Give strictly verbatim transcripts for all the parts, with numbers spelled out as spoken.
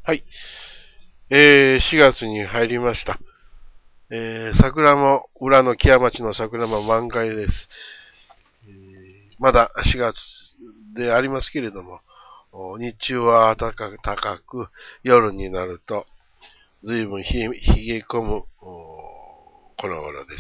はい。えー、しがつに入りました。えー、桜も、裏の木屋町の桜も満開です。えー、まだしがつでありますけれども、日中は暖かく、高く、夜になると、随分冷え込む、この頃です。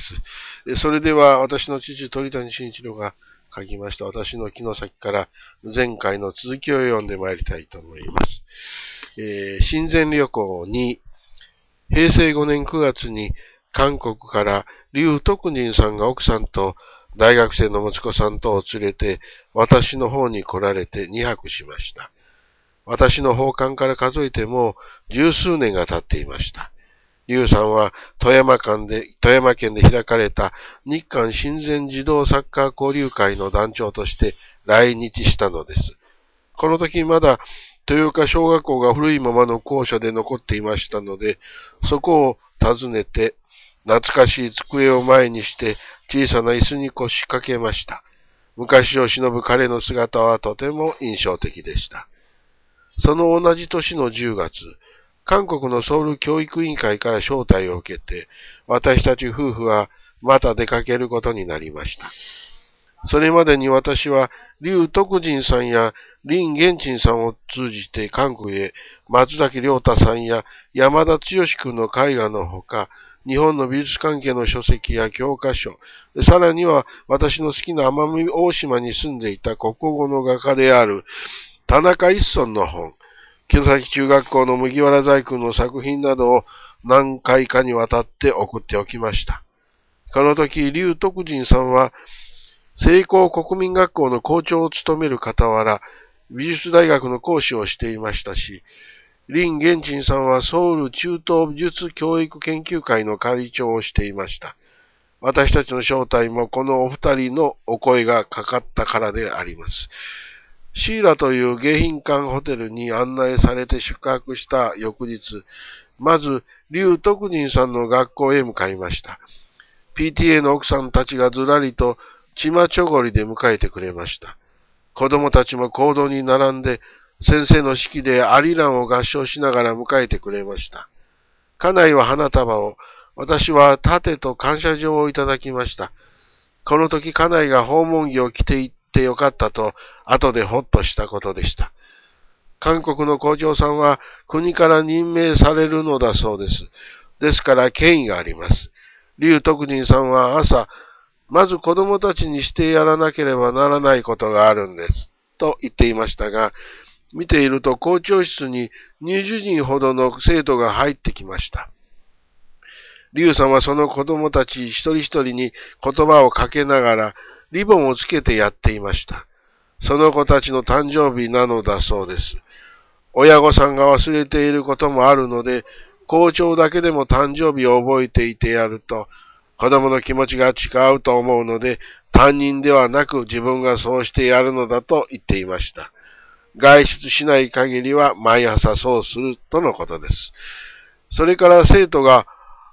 それでは、私の父、鳥谷慎一郎が書きました、私の木の先から前回の続きを読んでまいりたいと思います。えー、親善旅行に、へいせいごねんくがつに韓国から劉徳仁さんが奥さんと大学生の息子さんとを連れて私の方に来られてにはくしました。私の訪韓から数えても十数年が経っていました。劉さんは富山県で、富山県で開かれた日韓親善児童サッカー交流会の団長として来日したのです。この時まだ豊岡小学校が古いままの校舎で残っていましたので、そこを訪ねて、懐かしい机を前にして小さな椅子に腰掛けました。昔を忍ぶ彼の姿はとても印象的でした。その同じ年のじゅうがつ、韓国のソウル教育委員会から招待を受けて、私たち夫婦はまた出かけることになりました。それまでに私は、劉徳仁さんや林元珍さんを通じて韓国へ、松崎亮太さんや山田剛君の絵画のほか、日本の美術関係の書籍や教科書、さらには私の好きな奄美大島に住んでいた国語の画家である田中一村の本、木崎中学校の麦わら細工の作品などを何回かにわたって送っておきました。この時、劉徳仁さんは、成功国民学校の校長を務める傍ら、美術大学の講師をしていましたし、林元珍さんはソウル中東美術教育研究会の会長をしていました。私たちの招待もこのお二人のお声がかかったからであります。シーラという迎賓館ホテルに案内されて宿泊した翌日、まず、劉徳仁さんの学校へ向かいました。ピーティーエー の奥さんたちがずらりとチマチョゴリで迎えてくれました。子供たちも講堂に並んで、先生の指揮でアリランを合唱しながら迎えてくれました。家内は花束を、私は盾と感謝状をいただきました。この時家内が訪問着を着ていってよかったと、後でほっとしたことでした。韓国の校長さんは国から任命されるのだそうです。ですから権威があります。劉徳仁さんは朝、まず子供たちにしてやらなければならないことがあるんです。と言っていましたが、見ていると校長室ににじゅうにんほどの生徒が入ってきました。劉さんはその子供たち一人一人に言葉をかけながらリボンをつけてやっていました。その子たちの誕生日なのだそうです。親御さんが忘れていることもあるので、校長だけでも誕生日を覚えていてやると、子供の気持ちが違うと思うので、担任ではなく自分がそうしてやるのだと言っていました。外出しない限りは毎朝そうするとのことです。それから生徒が、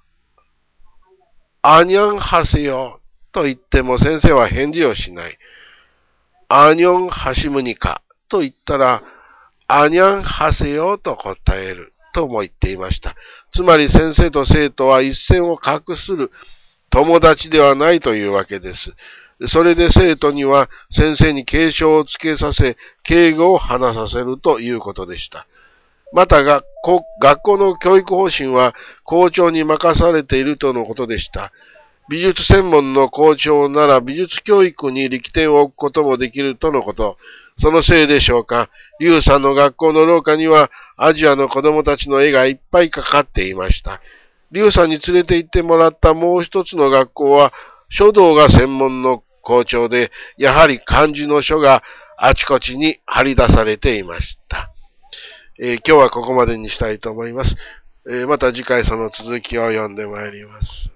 アニョンハセヨと言っても先生は返事をしない。アニョンハシムニカと言ったら、アニャンハセヨと答えるとも言っていました。つまり先生と生徒は一線を画する友達ではないというわけです。それで生徒には先生に敬称をつけさせ、敬語を話させるということでした。また学校、学校の教育方針は校長に任されているとのことでした。美術専門の校長なら美術教育に力点を置くこともできるとのこと。そのせいでしょうか。劉さんの学校の廊下にはアジアの子供たちの絵がいっぱいかかっていました。劉さんに連れて行ってもらったもう一つの学校は書道が専門の校長で、やはり漢字の書があちこちに張り出されていました。えー、今日はここまでにしたいと思います。えー、また次回その続きを読んでまいります。